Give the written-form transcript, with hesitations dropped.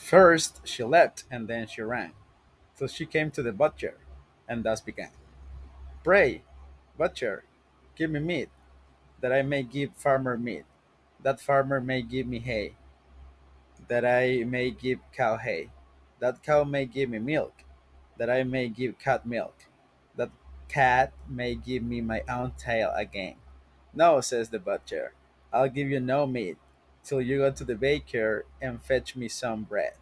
First she leapt, and then she ran, till she came to the butcher, and thus began. Pray, butcher, give me meat, that I may give farmer meat, that farmer may give me hay, that I may give cow hay, that cow may give me milk, that I may give cat milk, that cat may give me my own tail again. No, says the butcher, I'll give you no meat, till you go to the baker and fetch me some bread.